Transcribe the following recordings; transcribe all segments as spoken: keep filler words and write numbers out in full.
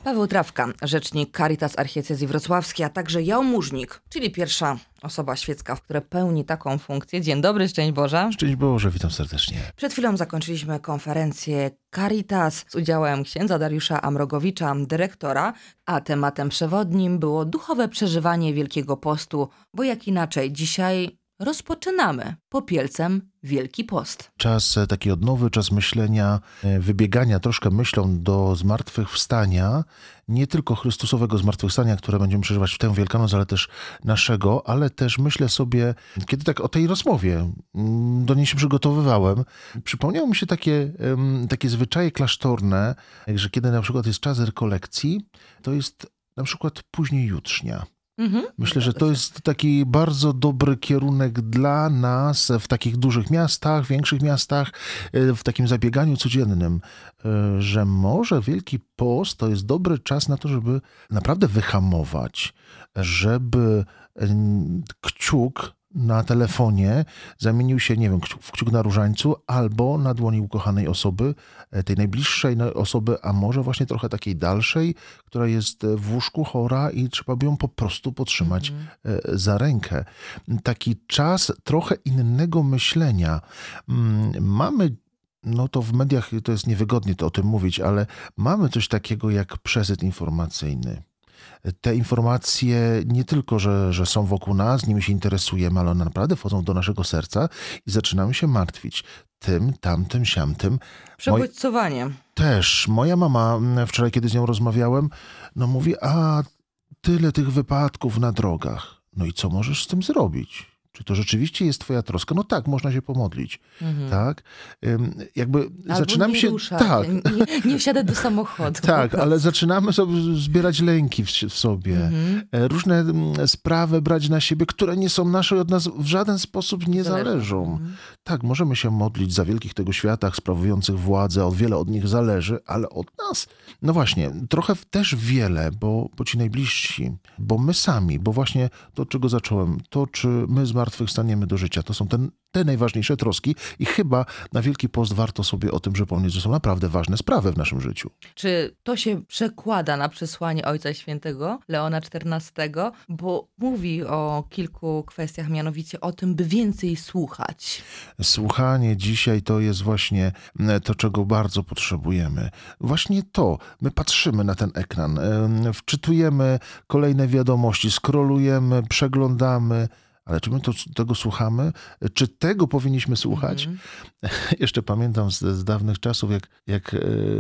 Paweł Trawka, rzecznik Caritas Archidiecezji Wrocławskiej, a także jałmużnik, czyli pierwsza osoba świecka, która pełni taką funkcję. Dzień dobry, szczęść Boże. Szczęść Boże, witam serdecznie. Przed chwilą zakończyliśmy konferencję Caritas z udziałem księdza Dariusza Amrogowicza, dyrektora, a tematem przewodnim było duchowe przeżywanie Wielkiego Postu, bo jak inaczej dzisiaj rozpoczynamy popielcem Wielki Post. Czas takiej odnowy, czas myślenia, wybiegania troszkę myślą do zmartwychwstania, nie tylko Chrystusowego zmartwychwstania, które będziemy przeżywać w tę Wielkanoc, ale też naszego, ale też myślę sobie, kiedy tak o tej rozmowie do niej się przygotowywałem, przypomniało mi się takie, takie zwyczaje klasztorne, że kiedy na przykład jest czas rekolekcji, to jest na przykład później jutrznia. Mhm. Myślę, że to jest taki bardzo dobry kierunek dla nas w takich dużych miastach, większych miastach, w takim zabieganiu codziennym, że może Wielki Post to jest dobry czas na to, żeby naprawdę wyhamować, żeby kciuk na telefonie zamienił się, nie wiem, w kciuk na różańcu albo na dłoni ukochanej osoby, tej najbliższej osoby, a może właśnie trochę takiej dalszej, która jest w łóżku chora i trzeba by ją po prostu podtrzymać mm-hmm. za rękę. Taki czas trochę innego myślenia. Mamy, no to w mediach to jest niewygodnie to o tym mówić, ale mamy coś takiego jak przesyt informacyjny. Te informacje nie tylko, że, że są wokół nas, nimi się interesujemy, ale one naprawdę wchodzą do naszego serca i zaczynamy się martwić tym, tamtym, siamtym. Przebodźcowanie. Moj... Też. Moja mama, wczoraj kiedy z nią rozmawiałem, no mówi, a tyle tych wypadków na drogach. No i co możesz z tym zrobić? Czy to rzeczywiście jest twoja troska? No tak, można się pomodlić. Mhm. Tak? Jakby albo zaczynamy nie się. Ruszać, tak. Nie, nie wsiadać do samochodu. Tak, ale zaczynamy sobie zbierać lęki w, w sobie. Mhm. Różne sprawy brać na siebie, które nie są nasze i od nas w żaden sposób nie Zależy. zależą. Mhm. Tak, możemy się modlić za wielkich tego świata, sprawujących władzę, o wiele od nich zależy, ale od nas, no właśnie, trochę też wiele, bo, bo ci najbliżsi, bo my sami, bo właśnie to, od czego zacząłem, to czy my zmartwychwstaniemy do życia, to są ten, te najważniejsze troski i chyba na Wielki Post warto sobie o tym przypomnieć, że są naprawdę ważne sprawy w naszym życiu. Czy to się przekłada na przesłanie Ojca Świętego Leona czternastego, bo mówi o kilku kwestiach, mianowicie o tym, by więcej słuchać. Słuchanie dzisiaj to jest właśnie to, czego bardzo potrzebujemy. Właśnie to. My patrzymy na ten ekran, wczytujemy kolejne wiadomości, scrollujemy, przeglądamy, ale czy my to, tego słuchamy? Czy tego powinniśmy słuchać? Mm-hmm. Jeszcze pamiętam z, z dawnych czasów, jak, jak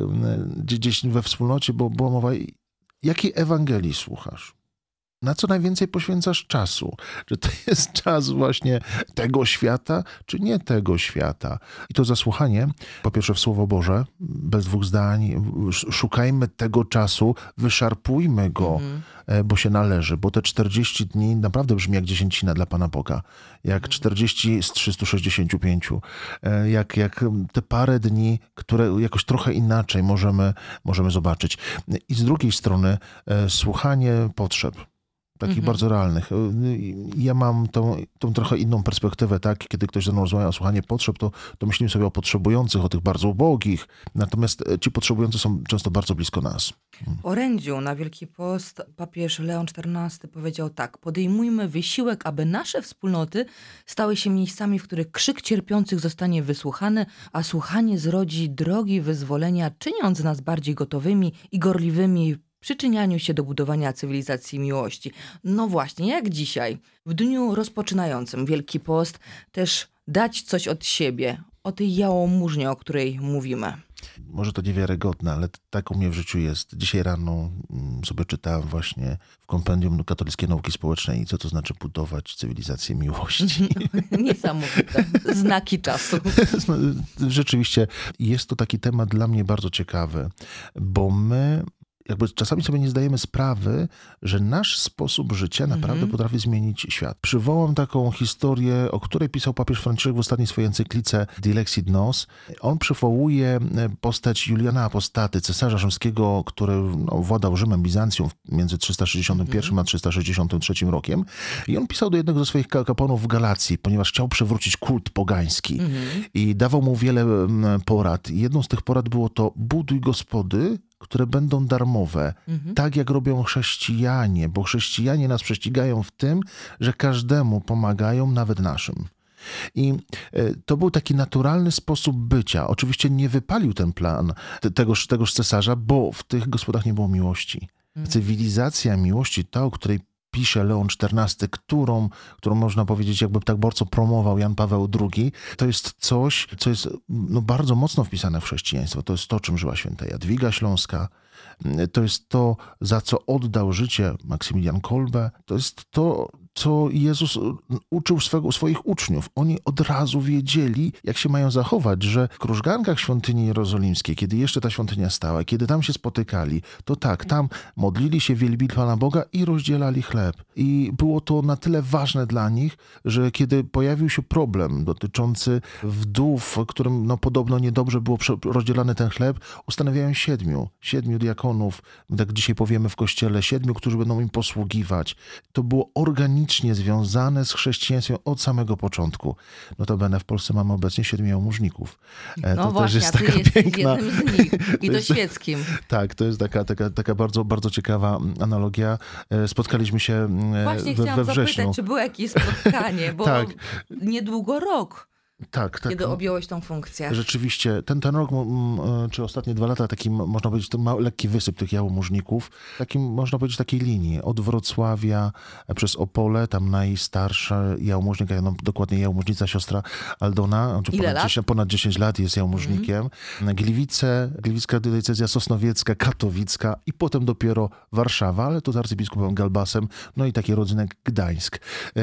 gdzieś we wspólnocie bo była mowa, jakiej Ewangelii słuchasz? Na co najwięcej poświęcasz czasu? Czy to jest czas właśnie tego świata, czy nie tego świata? I to zasłuchanie, po pierwsze w Słowo Boże, bez dwóch zdań, szukajmy tego czasu, wyszarpujmy go, mm. bo się należy, bo te czterdzieści dni naprawdę brzmi jak dziesięcina dla Pana Boga, jak czterdzieści z trzystu sześćdziesięciu pięciu, jak, jak te parę dni, które jakoś trochę inaczej możemy, możemy zobaczyć. I z drugiej strony słuchanie potrzeb. Takich mhm. bardzo realnych. Ja mam tą, tą trochę inną perspektywę, tak? Kiedy ktoś ze mną rozmawia o słuchanie potrzeb, to, to myślimy sobie o potrzebujących, o tych bardzo ubogich. Natomiast ci potrzebujący są często bardzo blisko nas. W orędziu na Wielki Post papież Leon czternasty powiedział tak: podejmujmy wysiłek, aby nasze wspólnoty stały się miejscami, w których krzyk cierpiących zostanie wysłuchany, a słuchanie zrodzi drogi wyzwolenia, czyniąc nas bardziej gotowymi i gorliwymi przyczynianiu się do budowania cywilizacji miłości. No właśnie, jak dzisiaj, w dniu rozpoczynającym Wielki Post, też dać coś od siebie, o tej jałmużnie, o której mówimy. Może to niewiarygodne, ale tak u mnie w życiu jest. Dzisiaj rano sobie czytałem właśnie w kompendium Katolickiej Nauki Społecznej, co to znaczy budować cywilizację miłości. Niesamowite. Znaki czasu. Rzeczywiście jest to taki temat dla mnie bardzo ciekawy, bo my jakby czasami sobie nie zdajemy sprawy, że nasz sposób życia naprawdę mm-hmm. potrafi zmienić świat. Przywołam taką historię, o której pisał papież Franciszek w ostatniej swojej encyklice Dilexit Nos. On przywołuje postać Juliana Apostaty, cesarza rzymskiego, który no, władał Rzymem, Bizancją między trzysta sześćdziesiątym pierwszym mm-hmm. a trzysta sześćdziesiątym trzecim rokiem. I on pisał do jednego ze swoich kapłanów w Galacji, ponieważ chciał przywrócić kult pogański. Mm-hmm. I dawał mu wiele porad. I jedną z tych porad było to: buduj gospody, które będą darmowe, Mhm. tak jak robią chrześcijanie, bo chrześcijanie nas prześcigają w tym, że każdemu pomagają, nawet naszym. I e, to był taki naturalny sposób bycia. Oczywiście nie wypalił ten plan te- tegoż, tegoż cesarza, bo w tych gospodach nie było miłości. Cywilizacja miłości, ta, o której pisze Leon czternasty, którą, którą można powiedzieć jakby tak bardzo promował Jan Paweł drugi, to jest coś, co jest no, bardzo mocno wpisane w chrześcijaństwo. To jest to, czym żyła święta Jadwiga Śląska. To jest to, za co oddał życie Maksymilian Kolbe. To jest to, co Jezus uczył swego, swoich uczniów. Oni od razu wiedzieli, jak się mają zachować, że w krużgankach świątyni jerozolimskiej, kiedy jeszcze ta świątynia stała, kiedy tam się spotykali, to tak, tam modlili się, wielbili Pana Boga i rozdzielali chleb. I było to na tyle ważne dla nich, że kiedy pojawił się problem dotyczący wdów, którym no, podobno niedobrze było prze- rozdzielany ten chleb, ustanawiają siedmiu, siedmiu diakonów, tak dzisiaj powiemy w kościele, siedmiu, którzy będą im posługiwać. To było organicznie związane z chrześcijaństwem od samego początku. Notabene w Polsce mamy obecnie siedmiu jałmużników. E, No to właśnie, też jest a ty taka jesteś piękna... jednym z nich. I To to jest- świeckim. Tak, to jest taka, taka, taka bardzo, bardzo ciekawa analogia. E, Spotkaliśmy się e, Właśnie we, chciałam we wrześniu. zapytać, czy było jakieś spotkanie, bo Tak. niedługo rok, Tak, tak. kiedy objąłeś tą funkcję. Rzeczywiście, ten, ten rok, m, m, czy ostatnie dwa lata, taki, m, można powiedzieć, to mały, lekki wysyp tych jałmużników, takim, można powiedzieć, takiej linii, od Wrocławia e, przez Opole, tam najstarsza jałmużnik, a no, dokładnie jałmużnica siostra Aldona, czy Ile ponad, lat? dziesięć, ponad dziesięć lat jest jałmużnikiem. Gliwice, Gliwicka diecezja sosnowiecka, katowicka i potem dopiero Warszawa, ale to z arcybiskupem Galbasem, no i taki rodzynek Gdańsk.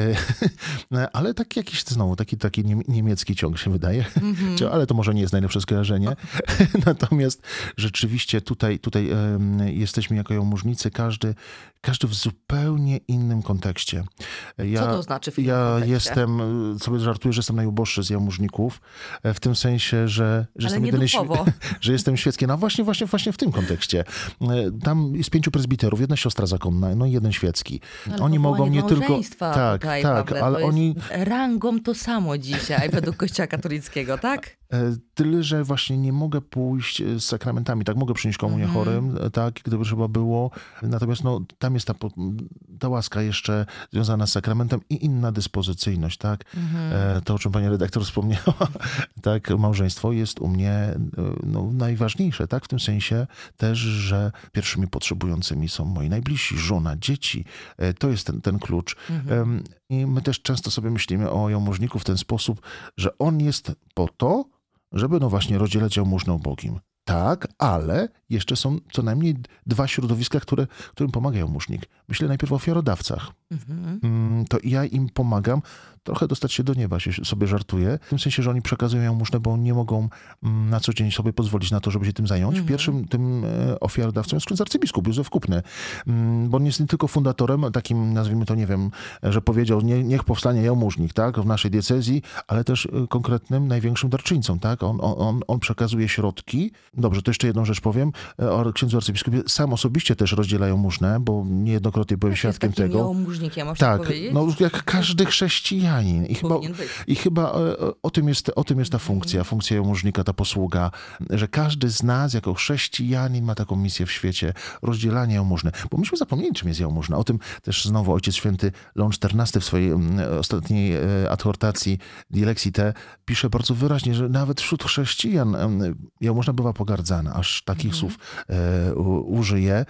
E, ale taki jakiś, znowu, taki, taki niem- niemiecki ciąg się wydaje, Czy- ale to może nie jest najlepsze skojarzenie. Natomiast rzeczywiście tutaj, tutaj em, jesteśmy jako jałmużnicy, każdy, każdy w zupełnie innym kontekście. Ja, Co to znaczy w innym Ja kontekście? jestem, y, sobie żartuję, że jestem najuboższy z jałmużników, e, w tym sensie, że, że Ale jestem nie jedyny duchowo. że jestem świecki. No właśnie, właśnie, właśnie w tym kontekście. E, Tam jest pięciu prezbiterów, jedna siostra zakonna, no i jeden świecki. Ale Oni mogą powołanie nie tylko... małżeństwa Tak, tutaj, tak, Pawle, ale to jest oni... rangą to samo dzisiaj według Kościoła katolickiego, tak? E, Tyle, że właśnie nie mogę pójść e, z sakramentami. Tak, mogę przynieść komunię Mhm. chorym, e, tak, gdyby trzeba było. Natomiast no, tam jest ta, po- ta łaska jeszcze związana z sakramentem i inna dyspozycyjność, tak. Mhm. E, To, o czym pani redaktor wspomniała, tak, małżeństwo jest u mnie e, no, najważniejsze, tak, w tym sensie też, że pierwszymi potrzebującymi są moi najbliżsi, żona, dzieci. E, To jest ten, ten klucz. Mhm. Em, I my też często sobie myślimy o jałmużniku w ten sposób, że on jest po to, żeby no właśnie rozdzielać jałmużnę ubogim. Tak, ale jeszcze są co najmniej dwa środowiska, które, którym pomaga jałmużnik. Myślę najpierw o ofiarodawcach. Mhm. Mm, To ja im pomagam trochę dostać się do nieba, się sobie żartuję. W tym sensie, że oni przekazują jałmużnę, bo nie mogą mm, na co dzień sobie pozwolić na to, żeby się tym zająć. Mhm. Pierwszym tym e, ofiarodawcą jest ksiądz arcybiskup Józef Kupny, Mm, bo on jest nie tylko fundatorem, takim nazwijmy to, nie wiem, że powiedział, nie, niech powstanie jałmużnik, tak, w naszej diecezji, ale też e, konkretnym, największym darczyńcą, tak. On, on, on, on przekazuje środki. Dobrze, to jeszcze jedną rzecz powiem. E, O księdzu arcybiskupie sam osobiście też rozdziela jałmużnę, bo niejednokrotnie byłem Jest świadkiem takim tego. jałmużnikiem, można Tak, powiedzieć? no jak każdy chrześcijanin. I chyba, Powinien być. i chyba e, e, o tym jest, o tym jest ta funkcja, funkcja jałmużnika, ta posługa, że każdy z nas jako chrześcijanin ma taką misję w świecie, rozdzielania jałmużny. Bo myśmy zapomnieli, czym jest jałmużna. O tym też znowu Ojciec Święty Leon czternasty w swojej mm, ostatniej e, adhortacji Dilexite pisze bardzo wyraźnie, że nawet wśród chrześcijan em, jałmużna bywa pogardzana, aż takich słów e, u, użyje.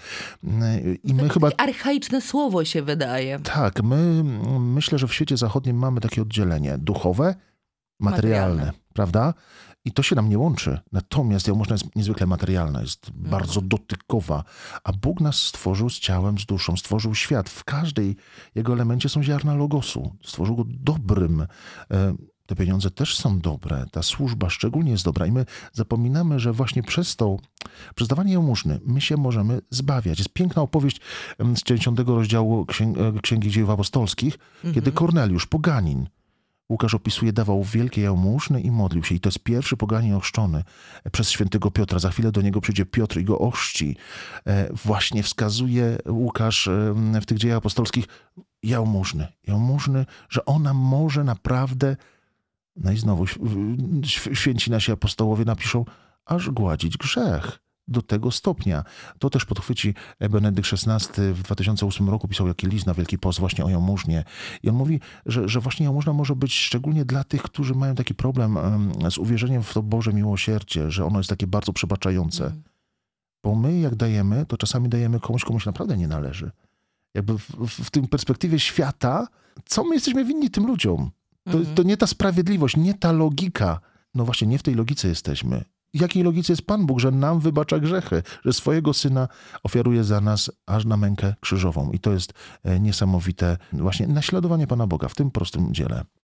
I my chyba Takie archaiczne słowo się wydaje. tak, my mm, myślę, że w świecie zachodnim mamy takie oddzielenie duchowe, materialne, Materialne. prawda? I to się nam nie łączy. Natomiast jałmużna jest niezwykle materialna, jest bardzo dotykowa. A Bóg nas stworzył z ciałem, z duszą, stworzył świat. W każdej jego elemencie są ziarna logosu. Stworzył go dobrym. E, Te pieniądze też są dobre. Ta służba szczególnie jest dobra. I my zapominamy, że właśnie przez to, przez dawanie jałmużny, my się możemy zbawiać. Jest piękna opowieść em, z dziesiątego rozdziału Księgi, Księgi Dziejów Apostolskich, kiedy Korneliusz, poganin, Łukasz opisuje, dawał wielkie jałmużny i modlił się. I to jest pierwszy poganin ochrzczony przez świętego Piotra. Za chwilę do niego przyjdzie Piotr i go ochrzci. E, Właśnie wskazuje Łukasz em, w tych dziejach apostolskich jałmużny. Jałmużny, że ona może naprawdę, no i znowu ś- w- ś- święci nasi apostołowie napiszą, aż gładzić grzech. do tego stopnia. To też podchwyci Benedykt szesnasty w dwa tysiące ósmym roku pisał jakiś list na Wielki Post właśnie o jałmużnie. I on mówi, że, że właśnie jałmużna może być szczególnie dla tych, którzy mają taki problem z uwierzeniem w to Boże miłosierdzie, że ono jest takie bardzo przebaczające. Mm. Bo my jak dajemy, to czasami dajemy komuś, komuś naprawdę nie należy. Jakby w, w, w tym perspektywie świata, co my jesteśmy winni tym ludziom? To, Mhm. to nie ta sprawiedliwość, nie ta logika. No właśnie, nie w tej logice jesteśmy. Jakiej logice jest Pan Bóg, że nam wybacza grzechy, że swojego Syna ofiaruje za nas aż na mękę krzyżową. I to jest e, niesamowite właśnie naśladowanie Pana Boga w tym prostym dziele.